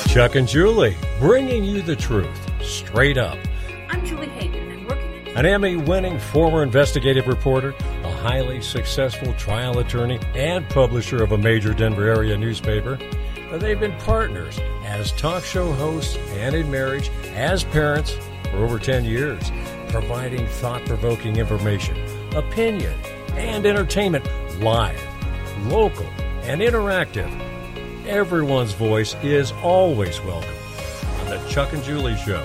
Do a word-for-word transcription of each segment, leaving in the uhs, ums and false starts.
Chuck and Julie, bringing you the truth, straight up. I'm Julie Hayden, and I'm working at... An Emmy-winning former investigative reporter, a highly successful trial attorney, and publisher of a major Denver area newspaper. They've been partners as talk show hosts and in marriage as parents for over ten years, providing thought-provoking information, opinion, and entertainment live, local, and interactive. Everyone's voice is always welcome on the Chuck and Julie Show.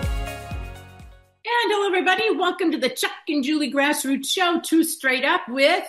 And hello, everybody. Welcome to the Chuck and Julie Grassroots Show, Two Straight Up with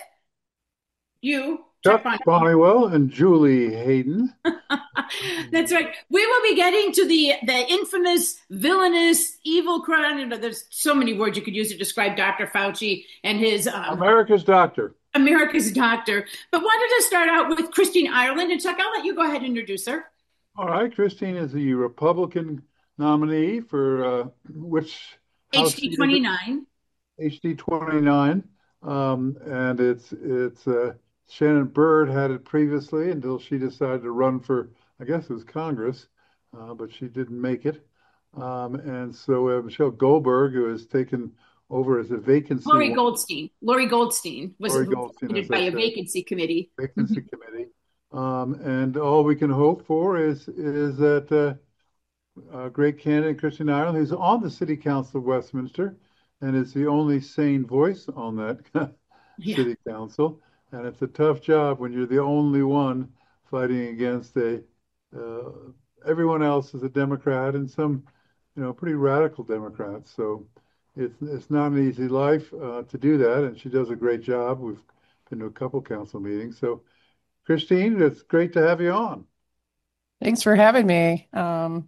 you, Chuck Bonniwell and Julie Hayden. That's right. We will be getting to the, the infamous, villainous, evil crowd. You know, there's so many words you could use to describe Doctor Fauci and his... Um, America's doctor. America's doctor. But wanted to start out with Christine Ireland. And Chuck, I'll let you go ahead and introduce her. All right. Christine is the Republican nominee for uh, which... H D twenty-nine. H D twenty-nine. Um, and it's... it's uh, Shannon Byrd had it previously until she decided to run for, I guess it was Congress, uh, but she didn't make it. Um, and so uh, Michelle Goldberg, who has taken over as a vacancy. Lori Goldstein. Lori Goldstein was appointed by a said. vacancy committee. Vacancy committee. Um, and all we can hope for is is that uh, uh, great candidate Christine Ireland, who's on the City Council of Westminster, and is the only sane voice on that Yeah. City Council. And it's a tough job when you're the only one fighting against a, uh, everyone else is a Democrat and some, you know, pretty radical Democrats. So it's it's not an easy life uh, to do that. And she does a great job. We've been to a couple council meetings. So Christine, it's great to have you on. Thanks for having me. Um,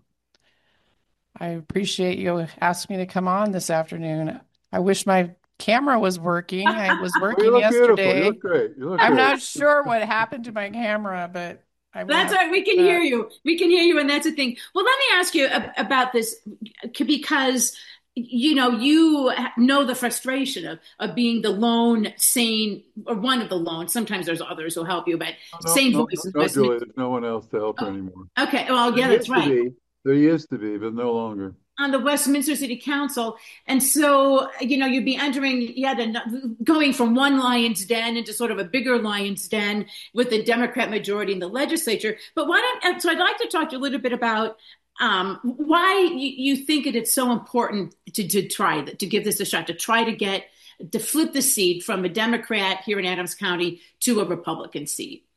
I appreciate you asking me to come on this afternoon. I wish my camera was working. I was working you look yesterday. Beautiful. You look great. You look I'm great. not sure what happened to my camera, but I That's right. We can hear you. We can hear you. And that's the thing. Well, let me ask you about this, because, you know, you know the frustration of, of being the lone, sane, or one of the lone. Sometimes there's others who help you, but no, sane no, voices. No, no, Julie, there's no one else to help her anymore. Okay. Well, yeah, there that's right. Be, there used to be, but no longer. On the Westminster City Council. And so, you know, you'd be entering, yeah, the, going from one lion's den into sort of a bigger lion's den with the Democrat majority in the legislature. But why don't, so I'd like to talk to you a little bit about um, why you, you think it is so important to, to try, to give this a shot, to try to get, to flip the seat from a Democrat here in Adams County to a Republican seat.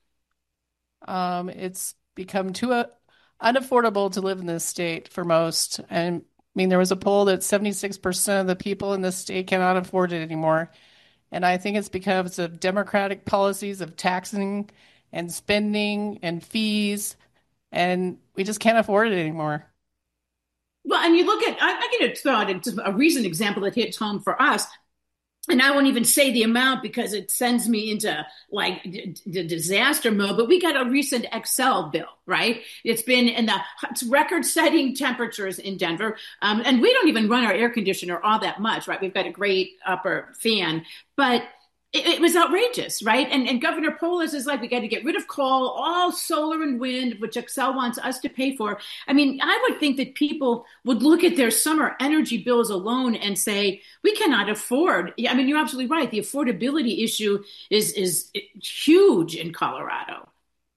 Um, it's become too uh, unaffordable to live in this state for most. And I mean, there was a poll that seventy-six percent of the people in this state cannot afford it anymore. And I think it's because of Democratic policies of taxing and spending and fees, and we just can't afford it anymore. Well, and you look at, I, I get a, a recent example that hits home for us. And I won't even say the amount because it sends me into like d- d- disaster mode. But we got a recent Xcel bill, right? It's been in the record-setting temperatures in Denver. Um, and we don't even run our air conditioner all that much, right? We've got a great upper fan. But it, it was outrageous, right? And, and Governor Polis is like, we got to get rid of coal, all solar and wind, which Xcel wants us to pay for. I mean, I would think that people would look at their summer energy bills alone and say, we cannot afford. I mean, you're absolutely right. The affordability issue is, is huge in Colorado.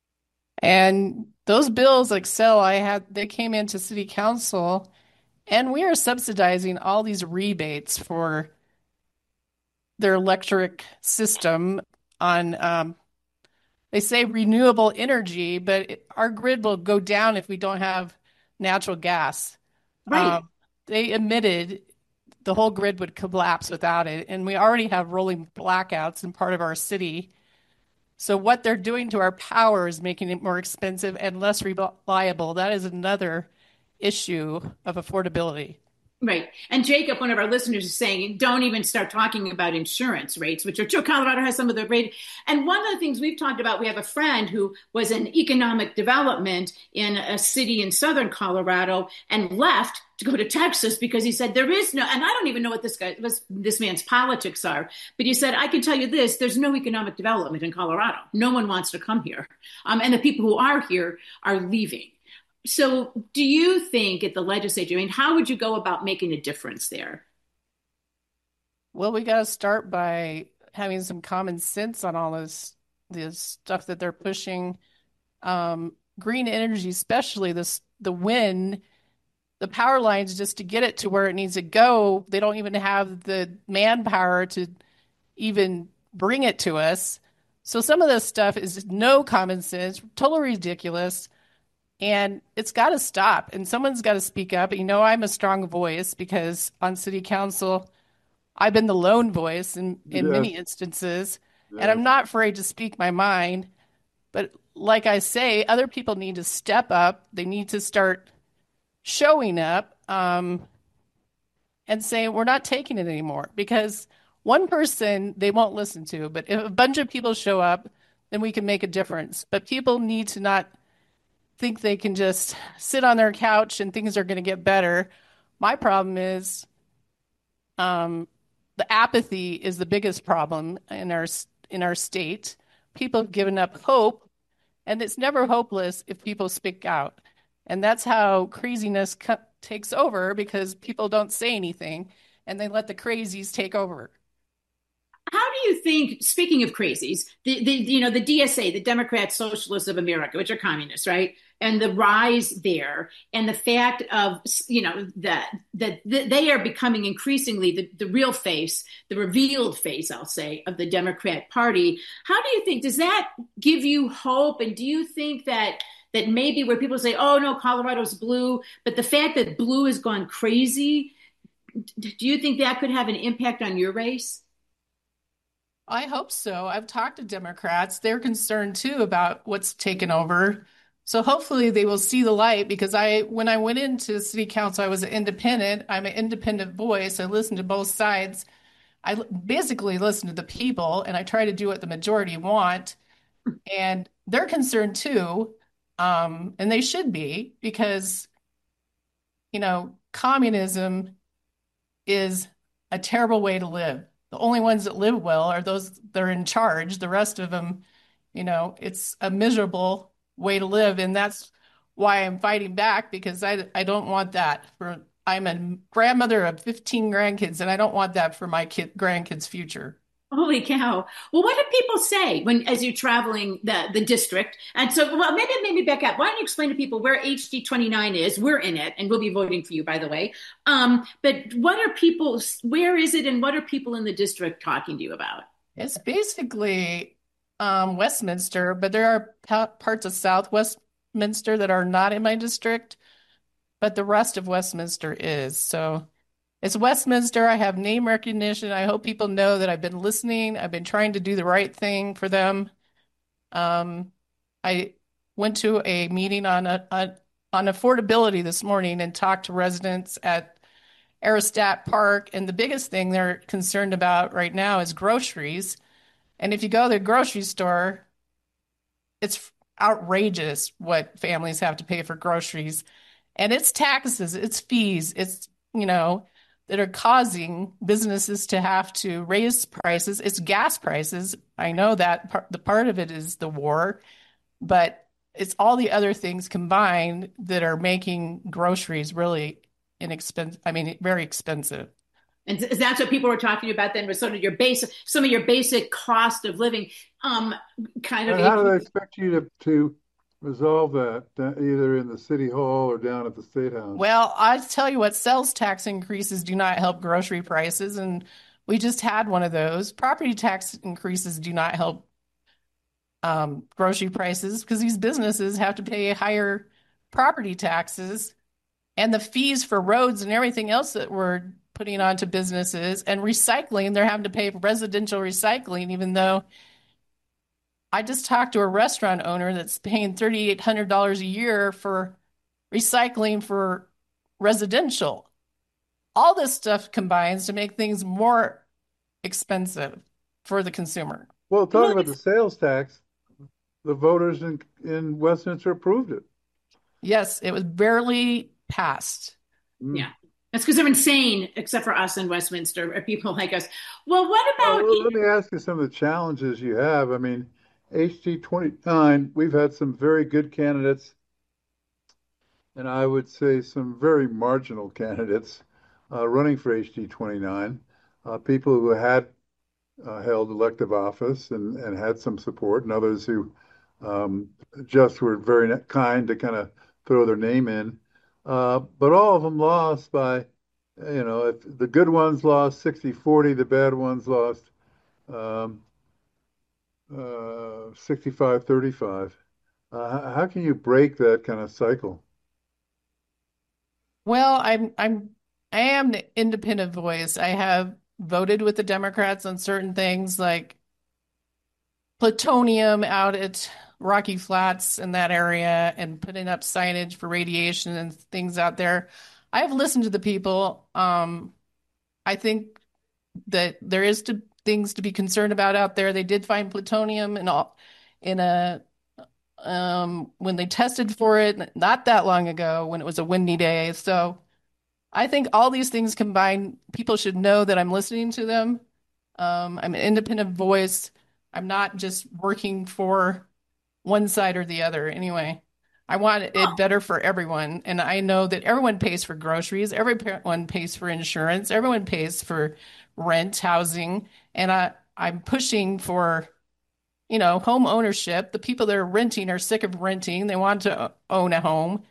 And those bills, Xcel, I had, they came into city council, and we are subsidizing all these rebates for their electric system on, um, they say renewable energy, but it, our grid will go down if we don't have natural gas. Right. Um, they admitted the whole grid would collapse without it. And we already have rolling blackouts in part of our city. So what they're doing to our power is making it more expensive and less reliable. That is another issue of affordability. Right. And Jacob, one of our listeners, is saying, don't even start talking about insurance rates, which are true. Colorado has some of the rate. And one of the things we've talked about, we have a friend who was in economic development in a city in southern Colorado and left to go to Texas because he said there is no, and I don't even know what this guy, this, this man's politics are, but he said, I can tell you this, there's no economic development in Colorado. No one wants to come here. Um, and the people who are here are leaving. So, do you think at the legislature, I mean, how would you go about making a difference there? Well, we got to start by having some common sense on all this this stuff that they're pushing. Um, green energy, especially this the wind, the power lines, just to get it to where it needs to go. They don't even have the manpower to even bring it to us. So some of this stuff is no common sense, totally ridiculous, and it's got to stop. And someone's got to speak up. You know, I'm a strong voice because on city council, I've been the lone voice in, in Yes, many instances, and yes. I'm not afraid to speak my mind. But like I say, other people need to step up. They need to start showing up um, and saying, we're not taking it anymore. Because one person they won't listen to, but if a bunch of people show up, then we can make a difference. But people need to not think they can just sit on their couch and things are going to get better. My problem is um, the apathy is the biggest problem in our in our state. People have given up hope, and it's never hopeless if people speak out. And that's how craziness co- takes over because people don't say anything and they let the crazies take over. How do you think, speaking of crazies, the, the you know the D S A, the Democrat Socialists of America, which are communists, right? And the rise there, and the fact of you know that that they are becoming increasingly the, the real face, the revealed face, I'll say, of the Democrat Party. How do you think? Does that give you hope? And do you think that that maybe where people say, "Oh no, Colorado's blue," but the fact that blue has gone crazy, do you think that could have an impact on your race? I hope so. I've talked to Democrats. They're concerned too about what's taken over. So hopefully they will see the light because I, when I went into city council, I was an independent. I'm an independent voice. I listened to both sides. I basically listen to the people and I try to do what the majority want. And they're concerned too. Um, and they should be because, you know, communism is a terrible way to live. The only ones that live well are those that are in charge. The rest of them, you know, it's a miserable way to live. And that's why I'm fighting back because I, I don't want that for, I'm a grandmother of fifteen grandkids and I don't want that for my kid, grandkids' future. Holy cow. Well, what do people say when, as you're traveling the, the district? And so, well, maybe, maybe back up. Why don't you explain to people where H D twenty-nine is? We're in it, and we'll be voting for you, by the way. Um, but what are people, where is it, and what are people in the district talking to you about? It's basically um, Westminster, but there are pa- parts of South Westminster that are not in my district, but the rest of Westminster is. So it's Westminster. I have name recognition. I hope people know that I've been listening. I've been trying to do the right thing for them. Um, I went to a meeting on a, on, on affordability this morning and talked to residents at Aerostat Park. And the biggest thing they're concerned about right now is groceries. And if you go to the grocery store, it's outrageous what families have to pay for groceries. And it's taxes, it's fees, it's, you know, that are causing businesses to have to raise prices. It's gas prices. I know that part, the part of it is the war, but it's all the other things combined that are making groceries really inexpensive. I mean, very expensive. And that's what people were talking about then was sort of your basic, some of your basic cost of living. Um, kind of And how do they expect you to, to resolve that, uh, either in the city hall or down at the State House? Well, I tell you what, sales tax increases do not help grocery prices, and we just had one of those. Property tax increases do not help um, grocery prices because these businesses have to pay higher property taxes and the fees for roads and everything else that we're putting onto businesses and recycling. They're having to pay for residential recycling, even though I just talked to a restaurant owner that's paying three thousand eight hundred dollars a year for recycling for residential. All this stuff combines to make things more expensive for the consumer. Well, talking well, about the sales tax, the voters in, in Westminster approved it. Yes, it was barely passed. Mm. yeah, that's because they're insane, except for us in Westminster, or people like us. Well, what about Well, let me ask you some of the challenges you have. I mean, H D twenty-nine, we've had some very good candidates and I would say some very marginal candidates uh, running for H D twenty-nine, uh, people who had uh, held elective office and, and had some support, and others who um, just were very kind to kind of throw their name in. Uh, but all of them lost by, you know, if the good ones lost sixty forty, the bad ones lost um, uh, sixty-five thirty-five. Uh, how can you break that kind of cycle? Well, I'm I'm I am the independent voice. I have voted with the Democrats on certain things like plutonium out at Rocky Flats in that area and putting up signage for radiation and things out there. I've listened to the people. Um, I think that there is to, things to be concerned about out there. They did find plutonium in all in a um, when they tested for it not that long ago when it was a windy day. So I think all these things combined, people should know that I'm listening to them. Um, I'm an independent voice. I'm not just working for one side or the other. Anyway, I want it better for everyone. And I know that everyone pays for groceries, everyone pays for insurance, everyone pays for rent, housing. And I, I'm pushing for, you know, home ownership. The people that are renting are sick of renting. They want to own a home.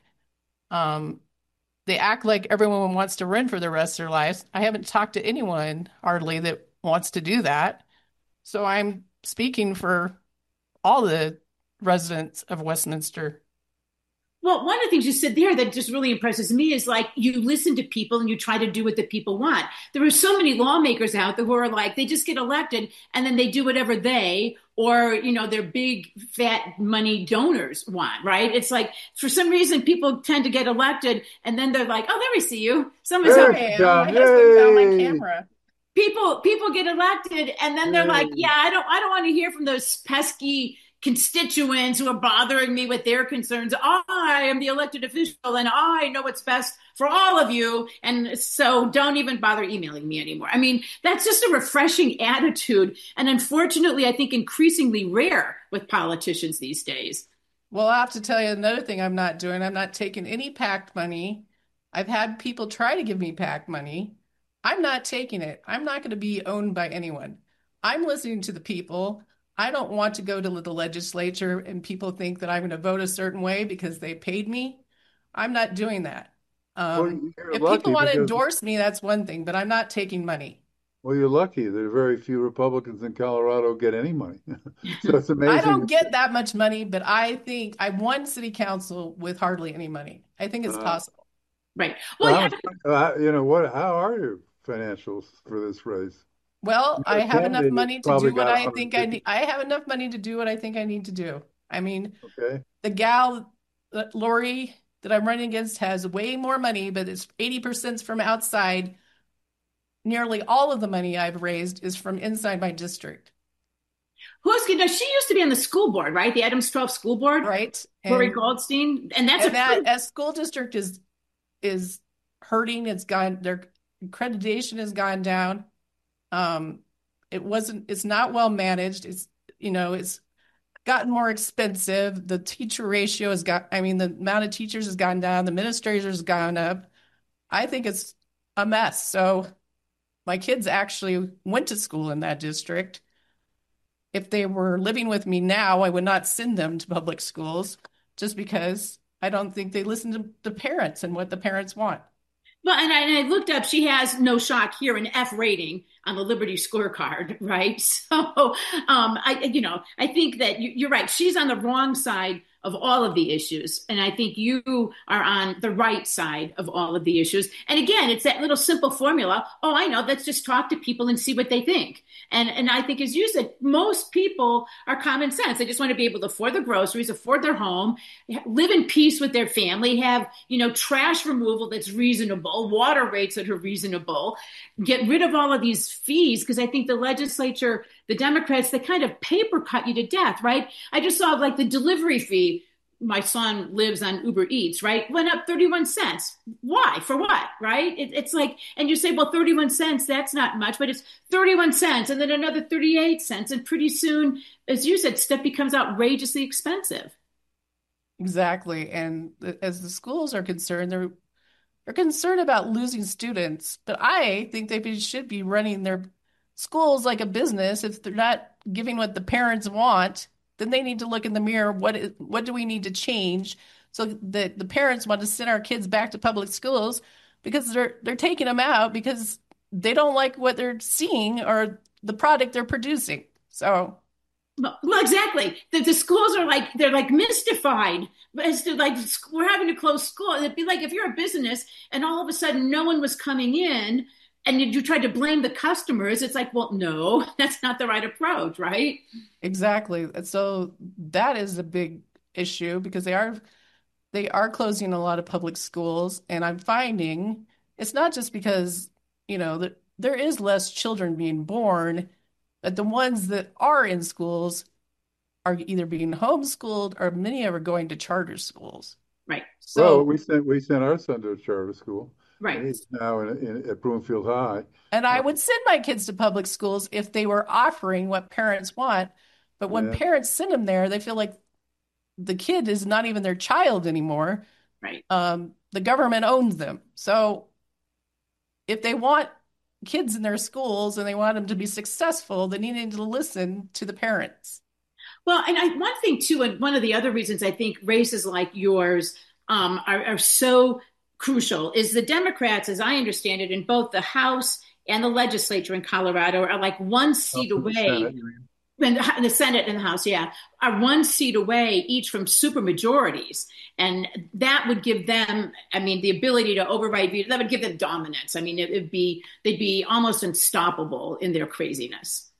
Um, they act like everyone wants to rent for the rest of their lives. I haven't talked to anyone hardly that wants to do that. So I'm speaking for all the residents of Westminster. Well, one of the things you said there that just really impresses me is like you listen to people and you try to do what the people want. There are so many lawmakers out there who are like, they just get elected and then they do whatever they or, you know, their big fat money donors want, right? It's like for some reason people tend to get elected and then they're like, oh, there we see you. Someone's There helping. we I am. go. My husband's on my Yay! camera. People people get elected and then they're like, Yay! yeah, I don't I don't want to hear from those pesky constituents who are bothering me with their concerns. I am the elected official and I know what's best for all of you. And so don't even bother emailing me anymore. I mean, that's just a refreshing attitude. And unfortunately, I think increasingly rare with politicians these days. Well, I have to tell you another thing I'm not doing. I'm not taking any PAC money. I've had people try to give me PAC money. I'm not taking it. I'm not going to be owned by anyone. I'm listening to the people. I don't want to go to the legislature and people think that I'm going to vote a certain way because they paid me. I'm not doing that. Well, Um, you're if lucky people want to because, endorse me, that's one thing, but I'm not taking money. well, you're lucky. There are very few Republicans in Colorado get any money. So it's I amazing. don't get that much money, but I think I won city council with hardly any money. I think it's Uh, possible. Right. well, Well, how yeah, much, uh, you know what? How are your financials for this race? Well, You're I a have enough candidate money that's to probably do what got I think I one hundred fifty. need. I have enough money to do what I think I need to do. I mean, Okay. the gal, uh, Lori, that I'm running against has way more money, but it's eighty percent from outside. Nearly all of the money I've raised is from inside my district, who's you know, she used to be on the school board, right? The Adams twelve school board, right? Lori And Goldstein. And that's a and that pretty as school district is is hurting. It's gone, their accreditation has gone down. Um, it wasn't, it's not well managed. It's, you know, it's gotten more expensive. The teacher ratio has got, I mean, the amount of teachers has gone down, the administrators has gone up. I think it's a mess. So my kids actually went to school in that district. If they were living with me now, I would not send them to public schools just because I don't think they listen to the parents and what the parents want. well, and I, and I looked up, she has no shock here, an F rating on the Liberty scorecard, right? So, um, I, you know, I think that you, you're right. She's on the wrong side of all of the issues. And I think you are on the right side of all of the issues. And again, it's that little simple formula. Oh, I know. Let's just talk to people and see what they think. And, and I think, as you said, most people are common sense. They just want to be able to afford their groceries, afford their home, live in peace with their family, have, you know, trash removal that's reasonable, water rates that are reasonable, get rid of all of these fees. Because I think the legislature, the Democrats, they kind of paper cut you to death, right? I just saw like the delivery fee. My son lives on Uber Eats, right? Went up thirty-one cents. Why? For what? Right? It, it's like, and you say, well, thirty-one cents, that's not much, but it's thirty-one cents and then another thirty-eight cents. And pretty soon, as you said, stuff becomes outrageously expensive. Exactly. And th- as the schools are concerned, they're they're concerned about losing students, but I think they be- should be running their schools like a business. If they're not giving what the parents want, then they need to look in the mirror. What is, what do we need to change so that the parents want to send our kids back to public schools because they're they're taking them out because they don't like what they're seeing or the product they're producing. So, Well, well, exactly. The, the schools are like they're like mystified as to like we're having to close school. It'd be like if you're a business and all of a sudden no one was coming in and you, you tried to blame the customers. It's like, well, no, that's not the right approach, right? exactly. And so that is a big issue because they are they are closing a lot of public schools, and I'm finding it's not just because, you know, that there is less children being born, but the ones that are in schools are either being homeschooled or many are going to charter schools. Right, Well, So, we sent we sent our son to a charter school, and right. he's now in, in at Broomfield High. and I Uh, would send my kids to public schools if they were offering what parents want. But when yeah, parents send them there, they feel like the kid is not even their child anymore. Right. Um, the government owns them. So if they want kids in their schools and they want them to be successful, they need to listen to the parents. Well, and I, one thing too, and one of the other reasons I think races like yours um, are, are so crucial is the Democrats, as I understand it, in both the House and the legislature in Colorado are like one seat up in the away, Senate. You mean? and the, the Senate and the House, yeah, are one seat away each from super majorities. And that would give them, I mean, the ability to override veto, that would give them dominance. I mean, it would be, they'd be almost unstoppable in their craziness.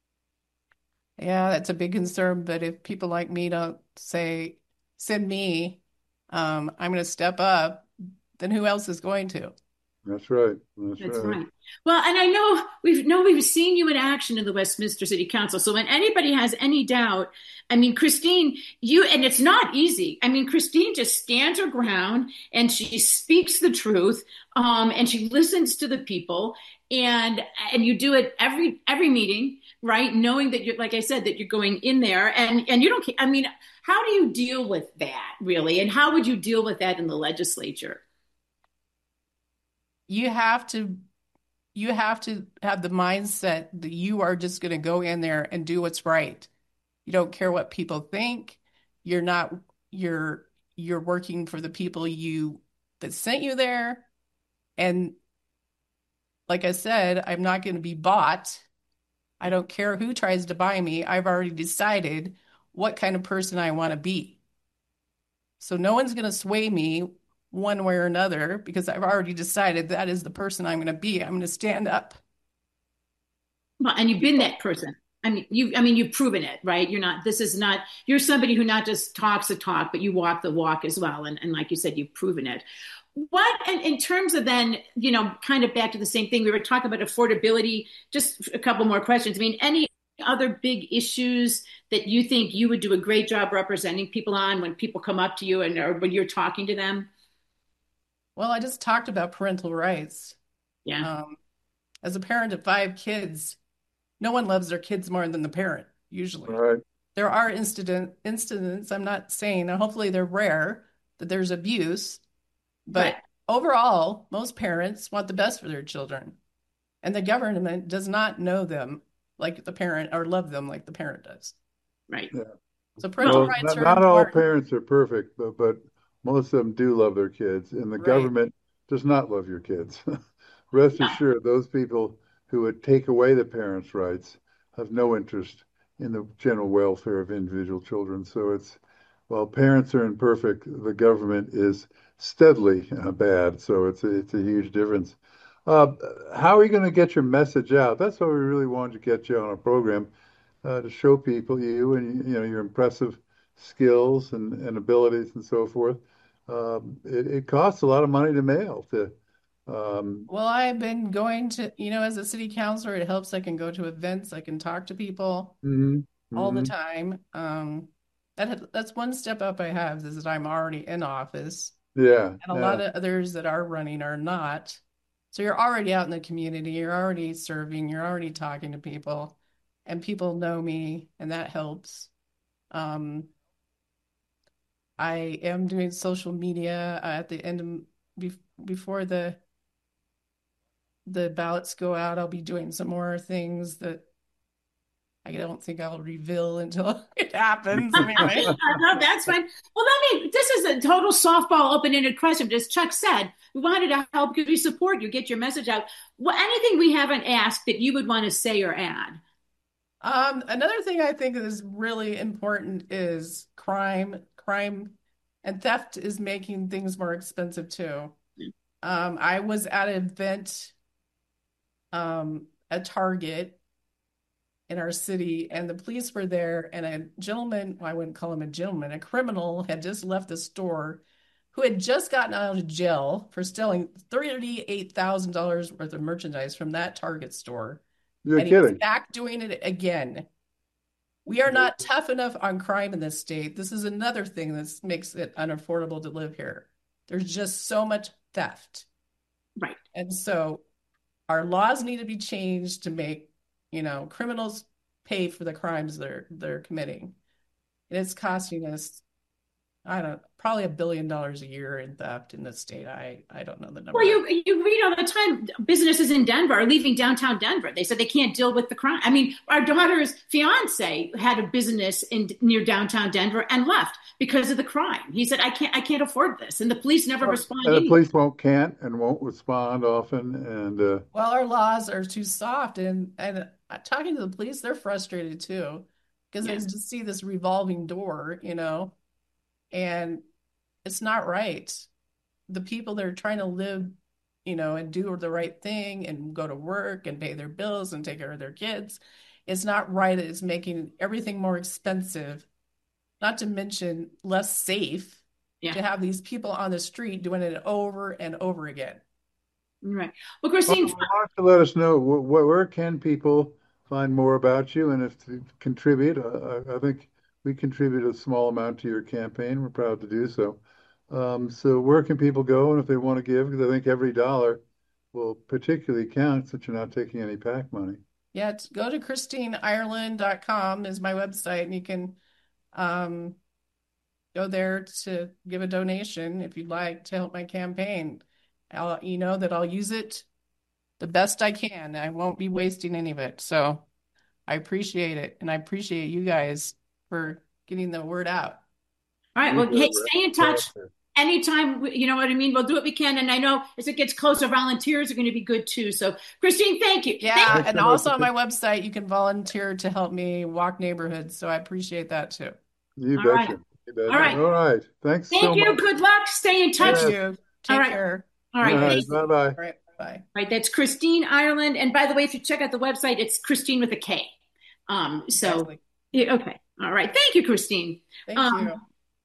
Yeah, that's a big concern. But if people like me don't say, send me, um, I'm going to step up, then who else is going to? That's right. That's That's right. right. Well, and I know we've know we've seen you in action in the Westminster City Council. So when anybody has any doubt, I mean, Christine, you and it's not easy. I mean, Christine just stands her ground and she speaks the truth, um, and she listens to the people, and and you do it every every meeting, right? Knowing that you're, like I said, that you're going in there, and and you don't. I mean, how do you deal with that really, and how would you deal with that in the legislature? You have to you have to have the mindset that you are just going to go in there and do what's right. You don't care what people think. You're not you're you're working for the people you that sent you there. And like I said, I'm not going to be bought. I don't care who tries to buy me. I've already decided what kind of person I want to be. So no one's going to sway me one way or another because I've already decided that is the person I'm going to be. I'm going to stand up. Well, and you've been that person. I mean, you. I mean, you've proven it, right? You're not. This is not. You're somebody who not just talks the talk, but you walk the walk as well. And and like you said, you've proven it. What, and in terms of then, you know, kind of back to the same thing, we were talking about affordability. Just a couple more questions. I mean, any other big issues that you think you would do a great job representing people on when people come up to you and or when you're talking to them? Well, I just talked about parental rights. Yeah. Um, as a parent of five kids, no one loves their kids more than the parent, All usually. right. There are incident incidents, I'm not saying, and hopefully they're rare, that there's abuse, Right. but overall, most parents want the best for their children. And the government does not know them like the parent or love them like the parent does. Right. Yeah. So parental Well, rights not, are not all important. parents are perfect, but, but most of them do love their kids, and the Right. government does not love your kids. Rest No. assured, those people who would take away the parents' rights have no interest in the general welfare of individual children. So it's, while parents are imperfect, the government is steadily uh, bad. So it's a, it's a huge difference. Uh, how are you going to get your message out? That's why we really wanted to get you on a program uh, to show people you and you know your impressive skills and, and abilities and so forth. Um, it, it costs a lot of money to mail to. Um, Well, I've been going to, you know, as a city councilor, it helps I can go to events, I can talk to people mhm, all the mhm. time. Um, that that's one step up I have is that I'm already in office, Yeah, and a lot yeah, of others that are running are not. So you're already out in the community, you're already serving, you're already talking to people, and people know me, and that helps. Um, I am doing social media uh, at the end of be before the the ballots go out. I'll be doing some more things that I don't think I'll reveal until it happens anyway. No, that's fine. Well, let me, this is a total softball open-ended question. As Chuck said, we wanted to help because we support you, get your message out. Well, anything we haven't asked that you would want to say or add? Um, another thing I think is really important is crime. Crime and theft is making things more expensive too. Um, I was at an event um, at Target in our city, and the police were there, and a gentleman, well, I wouldn't call him a gentleman, a criminal had just left the store who had just gotten out of jail for stealing thirty-eight thousand dollars worth of merchandise from that Target store. You're and he was kidding. back doing it again. We are not tough enough on crime in this state. This is another thing that makes it unaffordable to live here. There's just so much theft. Right. And so our laws need to be changed to make, you know, criminals pay for the crimes they're they're committing. And it's costing us, I don't know, probably a billion dollars a year in theft in the state. I, I don't know the number. Well, you you read all the time, businesses in Denver are leaving downtown Denver. They said they can't deal with the crime. I mean, our daughter's fiance had a business in near downtown Denver and left because of the crime. He said, I can't I can't afford this. And the police never Well, respond. and the anyway. police won't, can't, and won't respond often. And uh, Well, our laws are too soft, and and talking to the police, they're frustrated too because Yeah. they just see this revolving door, you know, and it's not right. The people that are trying to live, you know, and do the right thing and go to work and pay their bills and take care of their kids, it's not right. It's making everything more expensive, not to mention less safe Yeah. to have these people on the street doing it over and over again. Right. Well, well, Christine, why don't you let us know wh wh where can people find more about you, and if to contribute. Uh, I I think we contribute a small amount to your campaign. We're proud to do so. Um, so where can people go, and if they want to give, because I think every dollar will particularly count since you're not taking any PAC money. Yeah, t- go to christine ireland dot com is my website, and you can um, go there to give a donation if you'd like to help my campaign. I'll, you know that I'll use it the best I can. I won't be wasting any of it. So I appreciate it, and I appreciate you guys for getting the word out. all right. Well, hey, stay in touch. Anytime, you know what I mean? We'll do what we can. And I know as it gets closer, volunteers are going to be good too. So, Christine, thank you. Yeah, Thank Thanks and so much. also on my website, you can volunteer to help me walk neighborhoods. So I appreciate that too. You All betcha. right. You betcha. All right. All right. Thanks Thank so you. much. Good luck. Stay in touch. Thank Yes. you. Take All right. care. All right. All right. Thank you. Bye-bye. All right. Bye. All right. That's Christine Ireland. And by the way, if you check out the website, it's Christine with a K. Um, so, Exactly. yeah, okay. All right. Thank you, Christine. Thank Um, you.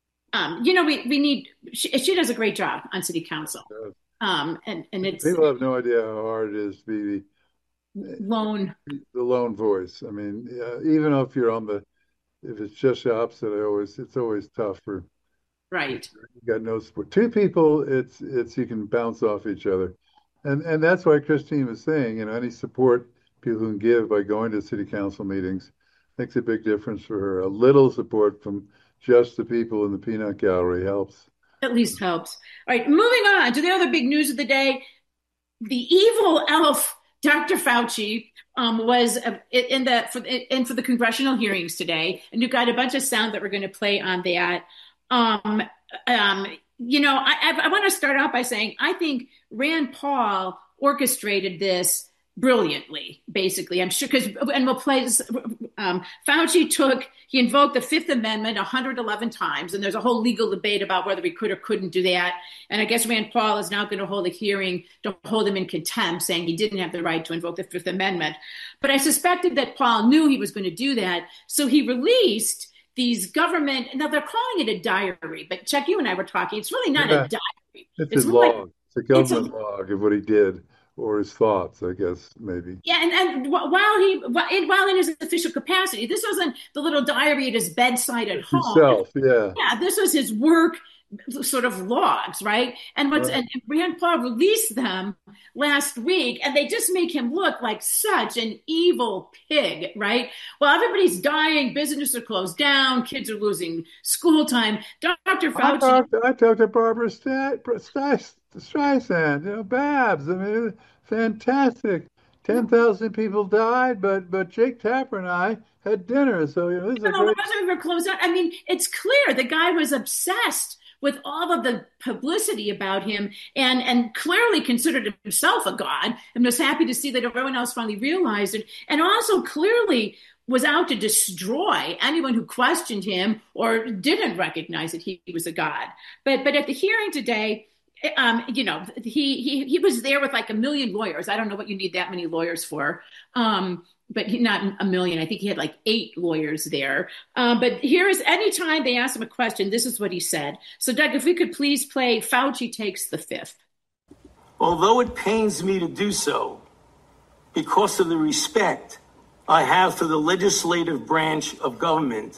Um, you know, we, we need, she, she does a great job on city council. Yes. Um, and, and it's People have no idea how hard it is to be the lone. the lone voice. I mean, uh, even if you're on the, if it's just the opposite, I always, it's always tough for, Right. you got no support. Two people, it's, it's, you can bounce off each other. And, and that's why Christine was saying, you know, any support people can give by going to city council meetings makes a big difference for her. A little support from just the people in the peanut gallery helps. At least helps. All right, moving on to the other big news of the day. The evil elf, Doctor Fauci, um, was uh, in the for in for the congressional hearings today, and you got a bunch of sound that we're going to play on that. Um, um, you know, I, I, I want to start out by saying I think Rand Paul orchestrated this brilliantly, basically. I'm sure because, and we'll play this. Um, Fauci took, he invoked the Fifth Amendment one hundred eleven times, and there's a whole legal debate about whether he could or couldn't do that. And I guess Rand Paul is now going to hold a hearing to hold him in contempt, saying he didn't have the right to invoke the Fifth Amendment. But I suspected that Paul knew he was going to do that, so he released these government, now they're calling it a diary, but Chuck, you and I were talking, it's really not Yeah. a diary. It's, It's his more like- log. It's a government it's a- log of what he did, or his thoughts, I guess, maybe. Yeah, and, and wh- while he while in, while in his official capacity, this wasn't the little diary at his bedside at home. Himself, yeah. Yeah, this was his work sort of logs, right? And what's Right. and Rand Paul released them last week, and they just make him look like such an evil pig, right? Well, everybody's dying, businesses are closed down, kids are losing school time. Doctor I Fauci, talked, I talked to Barbara Sta- Sta- Streisand, you know, Babs. I mean, it was fantastic. ten thousand people died, but but Jake Tapper and I had dinner. So, you know, this is a even though the great. rest of them are closed down, I mean, it's clear the guy was obsessed with all of the publicity about him and and clearly considered himself a god and was happy to see that everyone else finally realized it, and also clearly was out to destroy anyone who questioned him or didn't recognize that he, he was a god. But but at the hearing today, um, you know, he he he was there with like a million lawyers. I don't know what you need that many lawyers for. Um, but he, not a million. I think he had like eight lawyers there. Um, but here is anytime they asked him a question, this is what he said. So, Doug, if we could please play Fauci Takes the Fifth. Although it pains me to do so, because of the respect I have for the legislative branch of government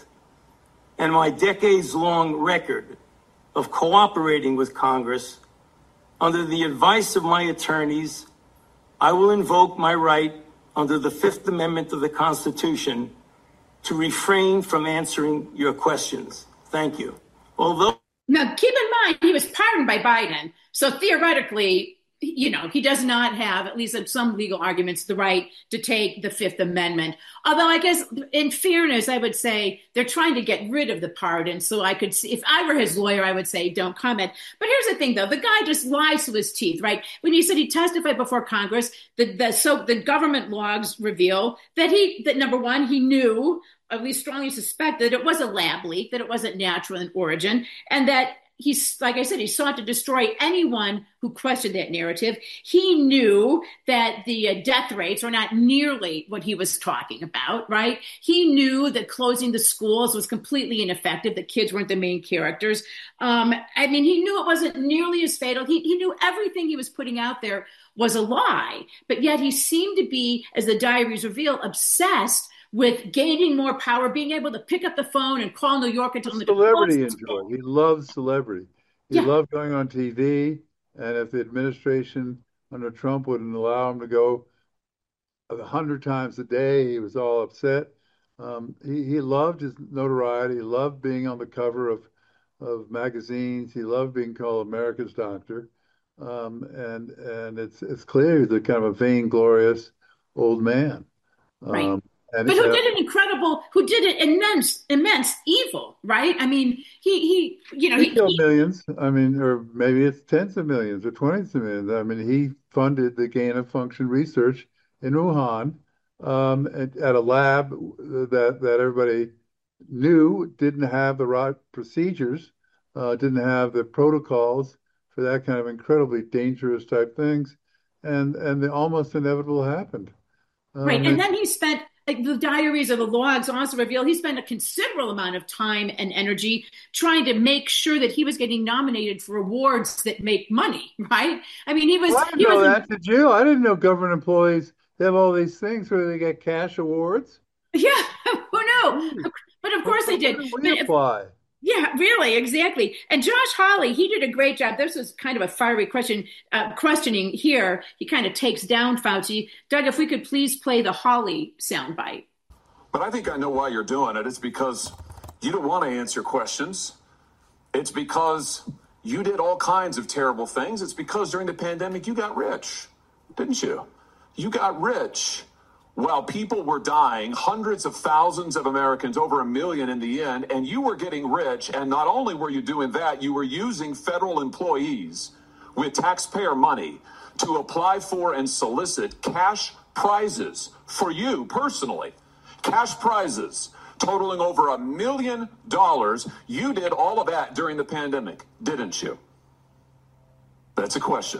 and my decades-long record of cooperating with Congress, under the advice of my attorneys, I will invoke my right under the Fifth Amendment of the Constitution to refrain from answering your questions. Thank you. Although Now, keep in mind, he was pardoned by Biden. So theoretically, you know, he does not have, at least in some legal arguments, the right to take the Fifth Amendment. Although I guess in fairness, I would say they're trying to get rid of the pardon. So I could see, if I were his lawyer, I would say don't comment. But here's the thing, though. The guy just lies to his teeth, right? When he said he testified before Congress, the, the, so the government logs reveal that he, that number one, he knew, at least strongly suspected, that it was a lab leak, that it wasn't natural in origin, and that he's, like I said, he sought to destroy anyone who questioned that narrative. He knew that the uh, death rates were not nearly what he was talking about, right? He knew that closing the schools was completely ineffective, that kids weren't the main characters. Um, I mean, he knew it wasn't nearly as fatal. He, he knew everything he was putting out there was a lie, but yet he seemed to be, as the diaries reveal, obsessed with gaining more power, being able to pick up the phone and call New York and tell them to close Celebrity the enjoy. school. He loves celebrity. He Yeah. loved going on T V. And if the administration under Trump wouldn't allow him to go a hundred times a day, he was all upset. Um, he, he loved his notoriety. He loved being on the cover of, of magazines. He loved being called America's Doctor. Um, and and it's it's clear he's a kind of a vainglorious old man. Right. Um, and But who uh, did an incredible, who did an immense, immense evil, right? I mean, he, he, you know, he he, killed he millions. I mean, or maybe it's tens of millions or twenties of millions. I mean, he funded the gain of function research in Wuhan um, at, at a lab that that everybody knew didn't have the right procedures, uh, didn't have the protocols for that kind of incredibly dangerous type things, and and the almost inevitable happened. right. Um, And and then he spent, like, the diaries or the logs also reveal he spent a considerable amount of time and energy trying to make sure that he was getting nominated for awards that make money, right? I mean, he was, well, I didn't he know was, that. Did you? I didn't know government employees have all these things where they get cash awards. yeah, who knew? Gee, But of course they where did. do But we if, apply? yeah, really, exactly. And Josh Hawley, he did a great job. This was kind of a fiery question, uh, questioning here. He kind of takes down Fauci. Doug, if we could please play the Hawley soundbite. But I think I know why you're doing it. It's because you don't want to answer questions. It's because you did all kinds of terrible things. It's because during the pandemic, you got rich, didn't you? You got rich while people were dying, hundreds of thousands of Americans, over a million in the end, and you were getting rich. And not only were you doing that, you were using federal employees with taxpayer money to apply for and solicit cash prizes for you personally. Cash prizes totaling over a million dollars. You did all of that during the pandemic, didn't you? That's a question.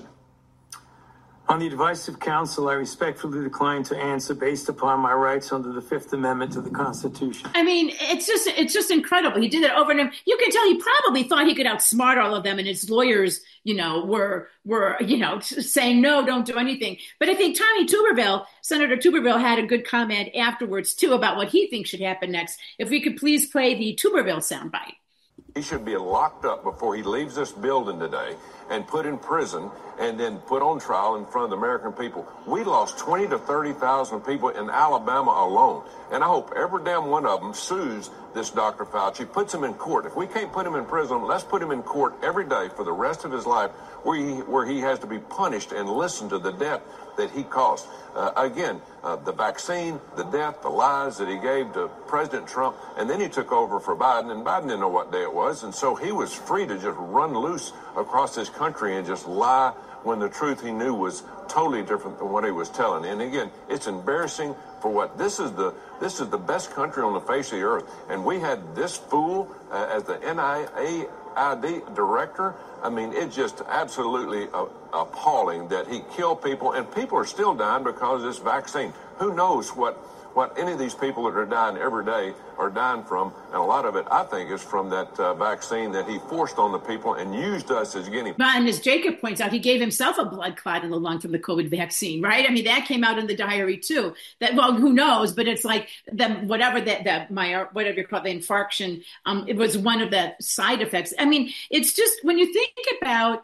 on the advice of counsel, I respectfully decline to answer based upon my rights under the Fifth Amendment to the Constitution. I mean, it's just it's just incredible. He did it over and over. You can tell he probably thought he could outsmart all of them, and his lawyers, you know, were were you know saying no, don't do anything. But I think Tommy Tuberville, Senator Tuberville, had a good comment afterwards too about what he thinks should happen next. If we could please play the Tuberville soundbite. He should be locked up before he leaves this building today and put in prison and then put on trial in front of the American people. We lost twenty to thirty thousand people in Alabama alone. And I hope every damn one of them sues this Doctor Fauci, puts him in court. If we can't put him in prison, let's put him in court every day for the rest of his life where he, where he has to be punished and listen to the death that he caused. Uh, again, uh, the vaccine, the death, the lies that he gave to President Trump, and then he took over for Biden, and Biden didn't know what day it was, and so he was free to just run loose across this country and just lie when the truth he knew was totally different than what he was telling. And again, it's embarrassing for what this is the this is the best country on the face of the earth, and we had this fool uh, as the N I A I D director. I mean, it's just absolutely uh, appalling that he killed people, and people are still dying because of this vaccine. Who knows what what any of these people that are dying every day are dying from, and a lot of it, I think, is from that uh, vaccine that he forced on the people and used us as guinea pigs. And as Jacob points out, he gave himself a blood clot in the lung from the COVID vaccine, right? I mean, that came out in the diary too. That, well, who knows? But it's like the whatever that that my whatever you call the infarction, um, it was one of the side effects. I mean, it's just when you think about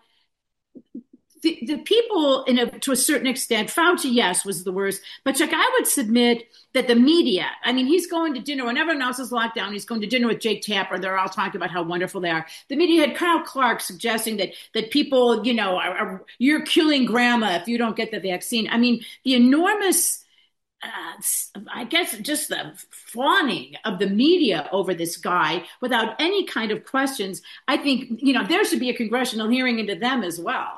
the, the people, in a, to a certain extent, Fauci, yes, was the worst. But Chuck, I would submit that the media, I mean, he's going to dinner when everyone else is locked down. He's going to dinner with Jake Tapper. They're all talking about how wonderful they are. The media had Kyle Clark suggesting that that people, you know, are, are, you're killing grandma if you don't get the vaccine. I mean, the enormous, uh, I guess, just the fawning of the media over this guy without any kind of questions. I think, you know, there should be a congressional hearing into them as well.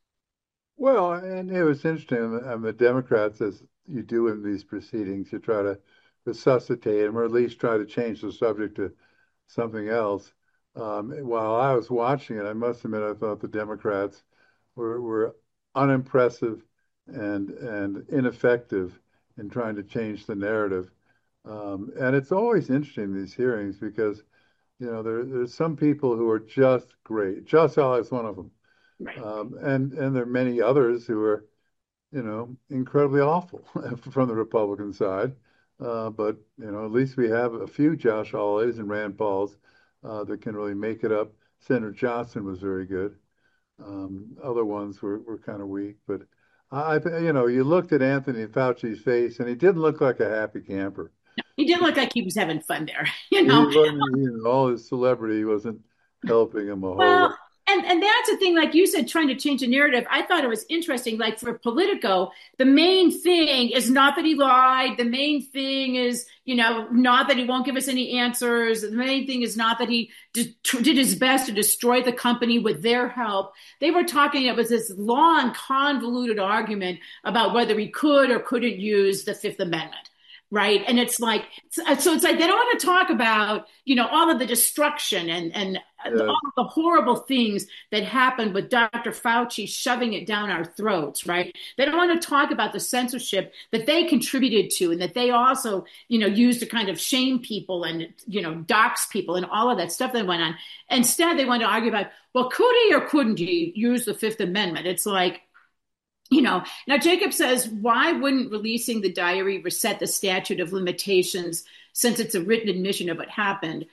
Well, and it was interesting. And the Democrats, as you do in these proceedings, you try to resuscitate them or at least try to change the subject to something else. Um, while I was watching it, I must admit, I thought the Democrats were, were unimpressive and and ineffective in trying to change the narrative. Um, and it's always interesting, these hearings, because, you know, there, there's some people who are just great. Josh Hawley is one of them. Right. Um, and and there are many others who are, you know, incredibly awful from the Republican side. Uh, but, you know, at least we have a few Josh Hawleys and Rand Pauls uh, that can really make it up. Senator Johnson was very good. Um, other ones were, were kind of weak. But, I, you know, you looked at Anthony Fauci's face, and he didn't look like a happy camper. He did look like he was having fun there, you know. He wasn't, you know, all his celebrity wasn't helping him a whole well, lot. And and that's the thing, like you said, trying to change the narrative. I thought it was interesting. Like for Politico, the main thing is not that he lied. The main thing is, you know, not that he won't give us any answers. The main thing is not that he did, did his best to destroy the company with their help. They were talking, it was this long, convoluted argument about whether he could or couldn't use the Fifth Amendment. Right. And it's like, so it's like they don't want to talk about, you know, all of the destruction and, and yeah. all of the horrible things that happened with Doctor Fauci shoving it down our throats. Right. They don't want to talk about the censorship that they contributed to and that they also, you know, used to kind of shame people and, you know, dox people and all of that stuff that went on. Instead, they want to argue about, well, could he or couldn't he use the Fifth Amendment? It's like, you know, now Jacob says, why wouldn't releasing the diary reset the statute of limitations since it's a written admission of what happened?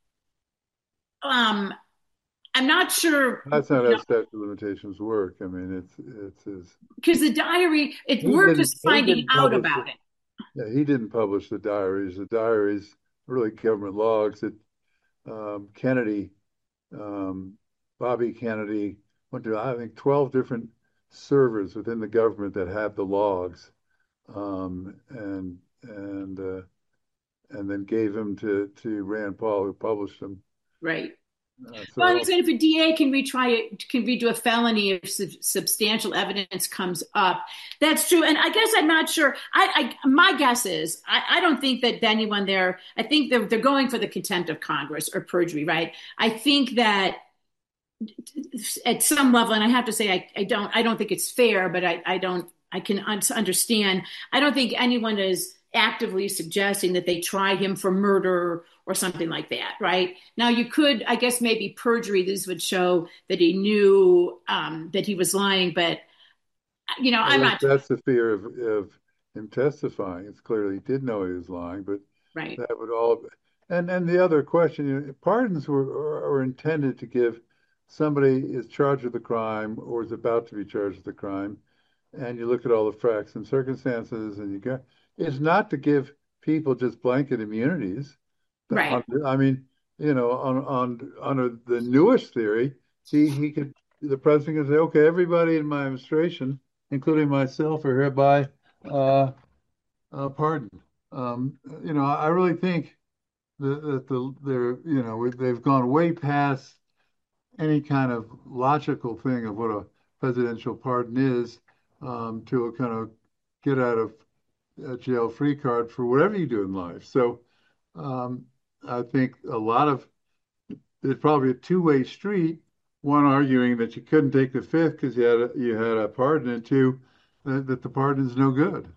Um, I'm not sure. That's not how statute of limitations work. I mean, it's it's because the diary, it, we're just finding out about it. it. Yeah, he didn't publish the diaries. The diaries are really government logs that um, Kennedy, um, Bobby Kennedy, went to, I think, twelve different servers within the government that have the logs, um, and and uh, and then gave them to to Rand Paul, who published them. Right. Uh, so, well, he said if a D A can retry it, can redo a felony if sub- substantial evidence comes up. That's true, and I guess I'm not sure. I, I my guess is I, I don't think that anyone there. I think they're they're going for the contempt of Congress or perjury, right? I think that at some level, and I have to say, I, I don't, I don't think it's fair, but I, I don't, I can un- understand. I don't think anyone is actively suggesting that they try him for murder or something like that, right? Now, you could, I guess, maybe perjury. This would show that he knew um, that he was lying, but you know, I'm not. That's the fear of, of him testifying. It's clear he did know he was lying, but right. that would all. And and the other question, you know, pardons were are, are intended to give somebody is charged with a crime or is about to be charged with a crime, and you look at all the facts and circumstances, and you go, it's not to give people just blanket immunities. The- Right. on- I mean, you know, on on under the newest theory, he he could the president could say, okay, everybody in my administration, including myself, are hereby uh, uh, pardoned. Um, you know, I really think that, that the they're you know they've gone way past any kind of logical thing of what a presidential pardon is, um, to a kind of get out of uh, jail free card for whatever you do in life. So um, I think a lot of it's probably a two-way street. One arguing that you couldn't take the fifth because you had a, you had a pardon, and two that, that the pardon is no good.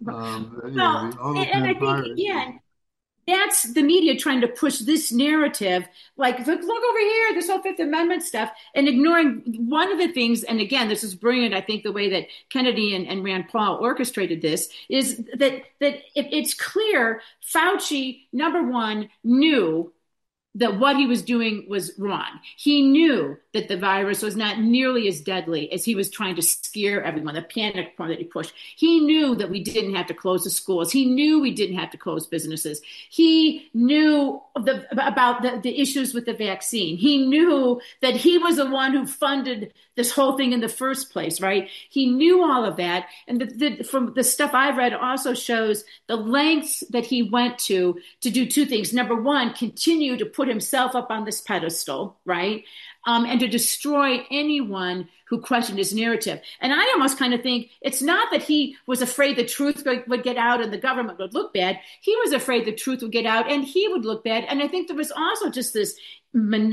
Um, you know, Well, the auto and, and I pen think pirate is again, that's the media trying to push this narrative, like, look, look over here, this whole Fifth Amendment stuff, and ignoring one of the things. And again, this is brilliant. I think the way that Kennedy and, and Rand Paul orchestrated this is that that it, it's clear Fauci, number one, knew that what he was doing was wrong. He knew that the virus was not nearly as deadly as he was trying to scare everyone, the panic point that he pushed. He knew that we didn't have to close the schools. He knew we didn't have to close businesses. He knew the, about the, the issues with the vaccine. He knew that he was the one who funded this whole thing in the first place, right? He knew all of that. And the, the, from the stuff I've read also shows the lengths that he went to to do two things. Number one, continue to put himself up on this pedestal, right? Um, and to destroy anyone who questioned his narrative. And I almost kind of think it's not that he was afraid the truth would get out and the government would look bad. He was afraid the truth would get out and he would look bad. And I think there was also just this man-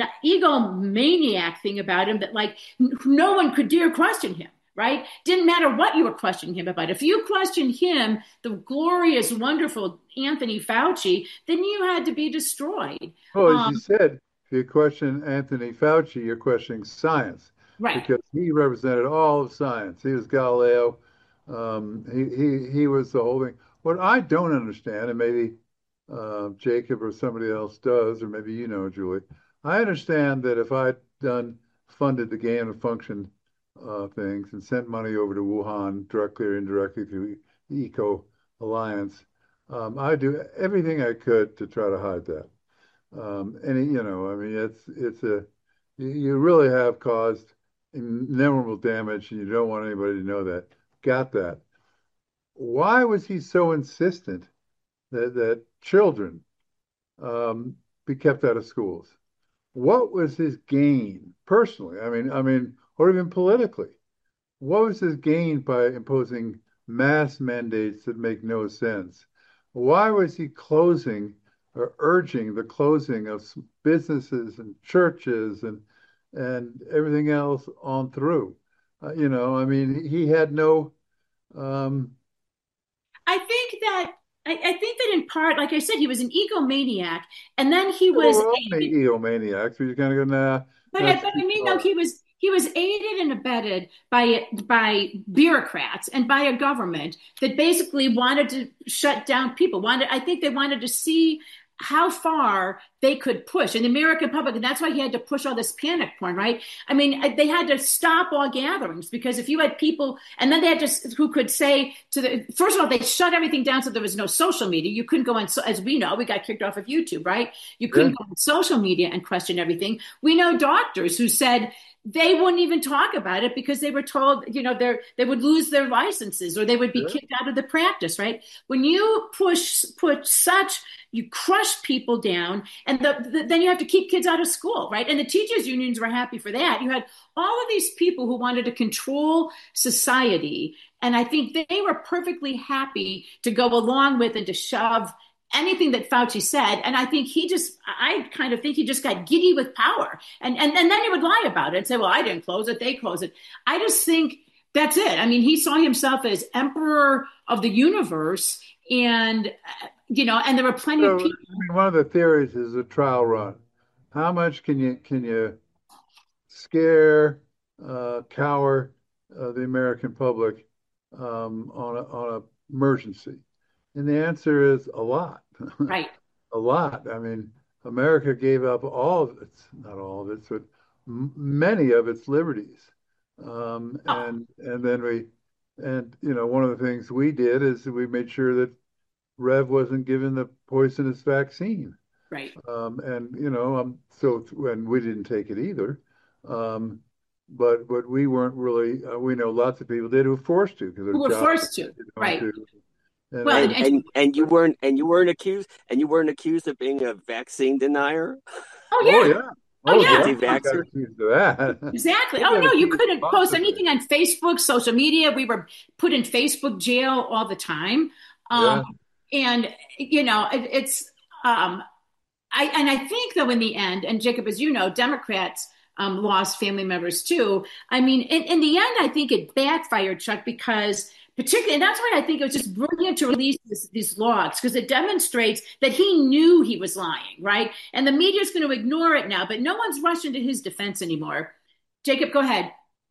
egomaniac thing about him that, like, no one could dare question him. Right? Didn't matter what you were questioning him about. If you questioned him, the glorious, wonderful Anthony Fauci, then you had to be destroyed. well, as you Um, said, if you question Anthony Fauci, you're questioning science right. because he represented all of science. He was Galileo. Um, he, he, he was the whole thing. What I don't understand, and maybe uh, Jacob or somebody else does, or maybe you know, Julie, I understand that if I'd done funded the gain of function uh, things and sent money over to Wuhan directly or indirectly through the Eco Alliance, um, I do everything I could to try to hide that. Um, and you know, I mean, it's it's a you really have caused innumerable damage, and you don't want anybody to know that. Got that? Why was he so insistent that that children um, be kept out of schools? What was his gain personally? I mean, I mean, or even politically? What was his gain by imposing mass mandates that make no sense? Why was he closing or urging the closing of businesses and churches and and everything else on through? Uh, you know, I mean, he had no. Um, I think that I, I think that in part, like I said, he was an egomaniac, and then he well, was we're all aided, egomaniacs. We kind of go, nah, but I, that's but too I mean, no, far. he was he was aided and abetted by by bureaucrats and by a government that basically wanted to shut down people. Wanted, I think they wanted to see how far they could push in the American public. And that's why he had to push all this panic porn, right? I mean, they had to stop all gatherings because if you had people, and then they had to, who could say to the, first of all, they shut everything down so there was no social media. You couldn't go on, so as we know, we got kicked off of YouTube, right? You Yeah. couldn't go on social media and question everything. We know doctors who said, they wouldn't even talk about it because they were told, you know, they they would lose their licenses or they would be Yeah. kicked out of the practice, right? When you push put such, you crush people down, and the, the, then you have to keep kids out of school, right? And the teachers' unions were happy for that. You had all of these people who wanted to control society, and I think they were perfectly happy to go along with and to shove anything that Fauci said. And I think he just, I kind of think he just got giddy with power. And, and, and then he would lie about it and say, well, I didn't close it, they closed it. I just think that's it. I mean, he saw himself as emperor of the universe. And, uh, you know, and there were plenty of So, I people. mean, one of the theories is a trial run. How much can you can you scare, uh, cower uh, the American public um, on a, on a emergency? And the answer is a lot, Right. a lot. I mean, America gave up all of its, not all of its, but m many of its liberties. Um, Oh, and and then we, and you know, one of the things we did is we made sure that Rev wasn't given the poisonous vaccine. right. Um, and you know, um, so and we didn't take it either. Um, but but we weren't really. Uh, we know lots of people did who were forced to because their We were jobs forced to, didn't want right. to. And Well, and, then, And and and and you weren't and you weren't accused and you weren't accused of being a vaccine denier, oh oh yeah, yeah, oh oh yeah, definitely got anti-vaxxer. accused of that. exactly. We Oh got no, you accused couldn't lots post of things. anything on Facebook, social media. We were put in Facebook jail all the time. Um, Yeah, and you know, it, it's um, I and I think though in the end, and Jacob, as you know, Democrats um, lost family members too. I mean, in, in the end, I think it backfired, Chuck, because particularly, and that's why I think it was just brilliant to release this, these logs because it demonstrates that he knew he was lying, right? And the media is going to ignore it now, but no one's rushing to his defense anymore. Jacob, go ahead.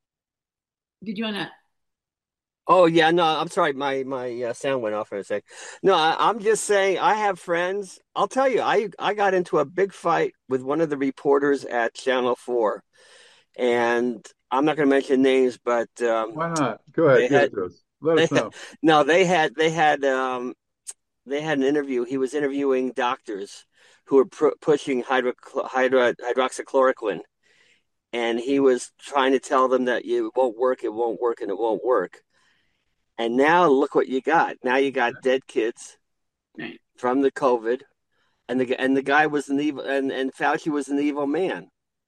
Did you want to? Oh yeah, no, I'm sorry, my my uh, sound went off for a sec. No, I, I'm just saying I have friends. I'll tell you, I I got into a big fight with one of the reporters at Channel Four, and I'm not going to mention names, but um, why not? Go ahead, they give had it to us. Let they us know. no, they had they had um they had an interview. He was interviewing doctors who were pr pushing hydro, hydro hydroxychloroquine, and he was trying to tell them that it won't work, it won't work, and it won't work. And now look what you got. Now you got dead kids Right. from the COVID, and the and the guy was an evil, and and Fauci was an evil man.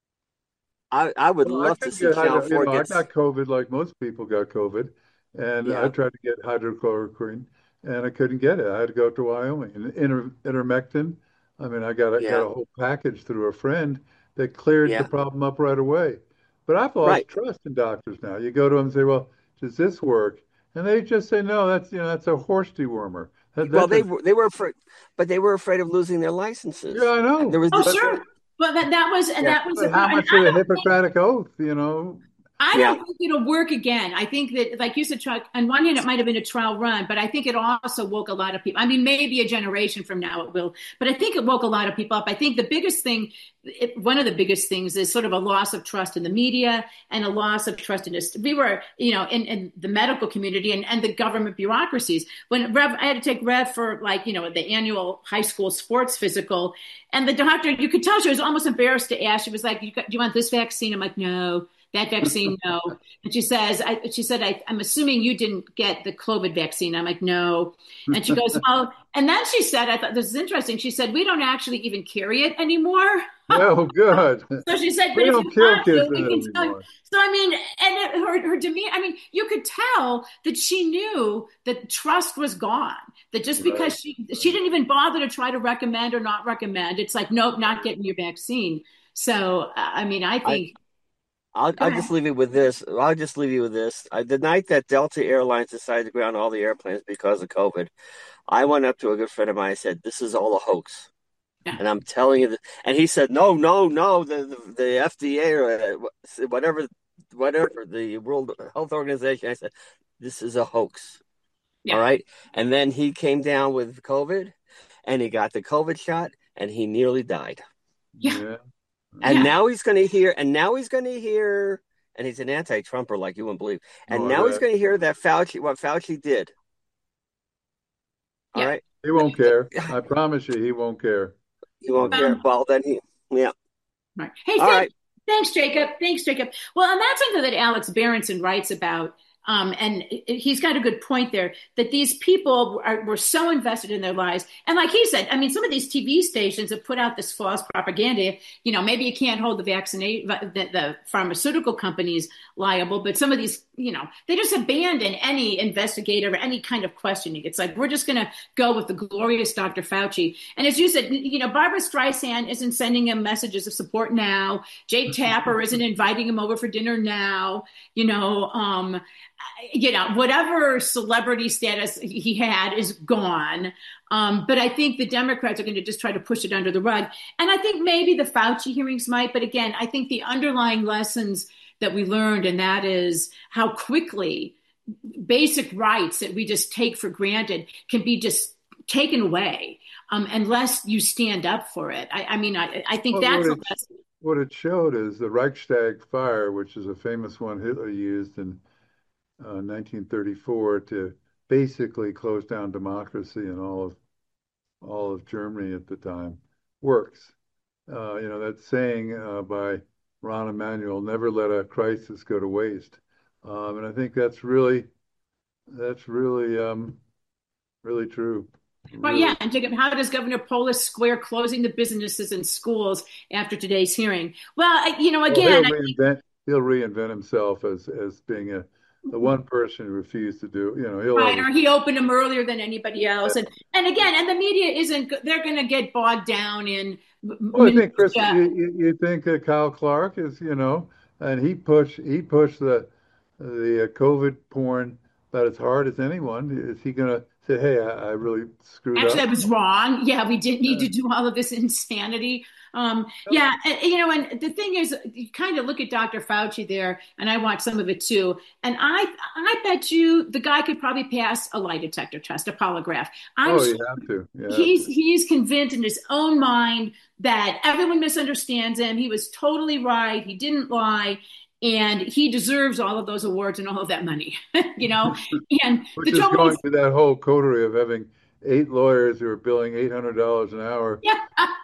I I would Well, I love to couldn't see get Channel hydro, you Four know, I gets got COVID like most people got COVID, and I yeah tried to get hydrochloroquine, and I couldn't get it. I had to go to Wyoming. And inter, intermectin, I mean, I got a, got yeah a whole package through a friend that cleared the yeah problem up right away. But I've right. lost trust in doctors now. You go to them and say, "Well, does this work?" And they just say, "No, that's you know, that's a horse dewormer. That Well, that they does." were they were afraid, but they were afraid of losing their Yeah, licenses. I know. There was Oh, this But sure. Well, that that was and yeah that was but the how and much I of the don't think Hippocratic Oath, you know? I yeah don't think it'll work again. I think that, like you said, Chuck, on one hand, it might have been a trial run, but I think it also woke a lot of people. I mean, maybe a generation from now it will, but I think it woke a lot of people up. I think the biggest thing, it, one of the biggest things is sort of a loss of trust in the media and a loss of trust in this. We were, you know, in, in the medical community and, and the government bureaucracies. When Rev, I had to take Rev for like, you know, the annual high school sports physical. And the doctor, you could tell she was almost embarrassed to ask. She was like, you got, do you want this vaccine? I'm like, no. That vaccine, no. And she says, I, she said, I, I'm assuming you didn't get the COVID vaccine. I'm like, no. And she goes, well, and then she said, I thought this is interesting. She said, we don't actually even carry it anymore. Oh, good. So she said, but We if don't you kill want to, kids we with can it tell you. anymore. So, I mean, and it, her, her demeanor, I mean, you could tell that she knew that trust was gone. That just Right. because she, she didn't even bother to try to recommend or not recommend, it's like, nope, not getting your vaccine. So, I mean, I I think, I'll go I'll ahead. just leave you with this. I'll just leave you with this. I, the night that Delta Airlines decided to ground all the airplanes because of COVID, I went up to a good friend of mine. I said, "This is all a hoax," Yeah. and I'm telling you. That, and he said, "No, no, no. The the, the F D A or whatever, whatever the World Health Organization." I said, "This is a hoax." All Yeah. right. And then he came down with COVID, and he got the COVID shot, and he nearly died. Yeah. Yeah. And Yeah. now he's going to hear, and now he's going to hear, and he's an anti-Trumper like you wouldn't believe. And Oh, now he's that going to hear that Fauci, what Fauci did. All Yeah. right. he won't care. I promise you, he won't care. He won't Yeah. care. Um, Well, then he, yeah. right. Hey, All thanks, right. thanks, Jacob. Thanks, Jacob. Well, and that's something that Alex Berenson writes about. Um, and he's got a good point there that these people are, were so invested in their lives. And like he said, I mean, some of these T V stations have put out this false propaganda. You know, maybe you can't hold the vaccinate the, the pharmaceutical companies liable, but some of these, you know, they just abandon any investigative or any kind of questioning. It's like, we're just going to go with the glorious Doctor Fauci. And as you said, you know, Barbara Streisand isn't sending him messages of support now. Jake Tapper isn't inviting him over for dinner now. You know, um, you know, whatever celebrity status he had is gone. Um, but I think the Democrats are going to just try to push it under the rug. And I think maybe the Fauci hearings might. But again, I think the underlying lessons that we learned, and that is how quickly basic rights that we just take for granted can be just taken away. um, unless you stand up for it. I, I mean, I, I think Well, that's what a it, lesson. what it showed is the Reichstag fire, which is a famous one Hitler used in uh, nineteen thirty-four to basically close down democracy in all of all of Germany at the time, works. Uh, you know, that saying uh, by Rahm Emanuel, never let a crisis go to waste. Um, and I think that's really, that's really, um, really true. Well, Really. yeah, and Jacob, how does Governor Polis square closing the businesses and schools after today's hearing? Well, I, you know, Well, again, he'll I, reinvent, he'll reinvent himself as as being a the one person who refused to do. You know, he'll right, always. or he opened them earlier than anybody else, Yeah. and and again, and the media isn't. They're going to get bogged down in Well, I think Chris, minutia. you, you, you think uh, Kyle Clark is, you know, and he pushed he pushed the the uh, COVID porn about as hard as anyone. Is he going to say, "Hey, I, I really screwed Actually, I up"? was wrong. Yeah, we didn't need Uh, to do all of this insanity. Um, no. yeah, and, you know, and the thing is, you kind of look at Doctor Fauci there, and I watched some of it too. And I, I bet you the guy could probably pass a lie detector test, a polygraph. I'm Oh, sure you have to. You have he's to. he's convinced in his own mind that everyone misunderstands him. He was totally right. He didn't lie. And he deserves all of those awards and all of that money, you know. And Which the is trouble going is, to that whole coterie of having eight lawyers who are billing eight hundred dollars an hour. yeah.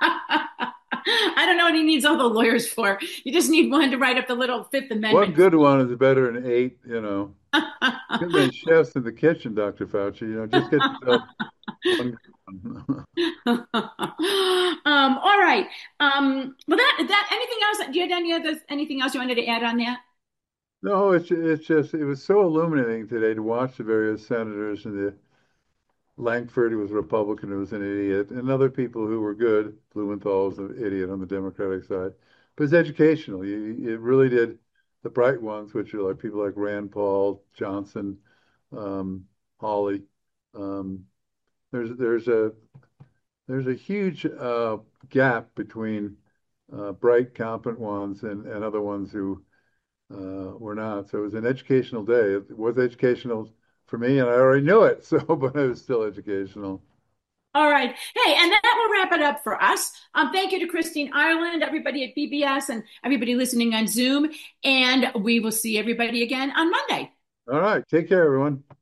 I don't know what he needs all the lawyers for. You just need one to write up the little Fifth One Amendment. good one is better than eight, you know. Too many chefs in the kitchen, Doctor Fauci. You know, just get yourself one good one. um, all right. Um, well, that that anything else? Do you have any other anything else you wanted to add on that? No, it's it's just it was so illuminating today to watch the various senators and the Langford, who was a Republican, who was an idiot, and other people who were good. Blumenthal was an idiot on the Democratic side, but it's educational. You, it really did. The bright ones, which are like people like Rand Paul, Johnson, um, Hawley. Um, there's there's a there's a huge uh, gap between uh, bright, competent ones and, and other ones who uh, were not. So it was an educational day. It was educational for me, and I already knew it. So, but it was still educational. All right. Hey, and that will wrap it up for us. Um, thank you to Christine Ireland, everybody at B B S, and everybody listening on Zoom. And we will see everybody again on Monday. All right. Take care, everyone.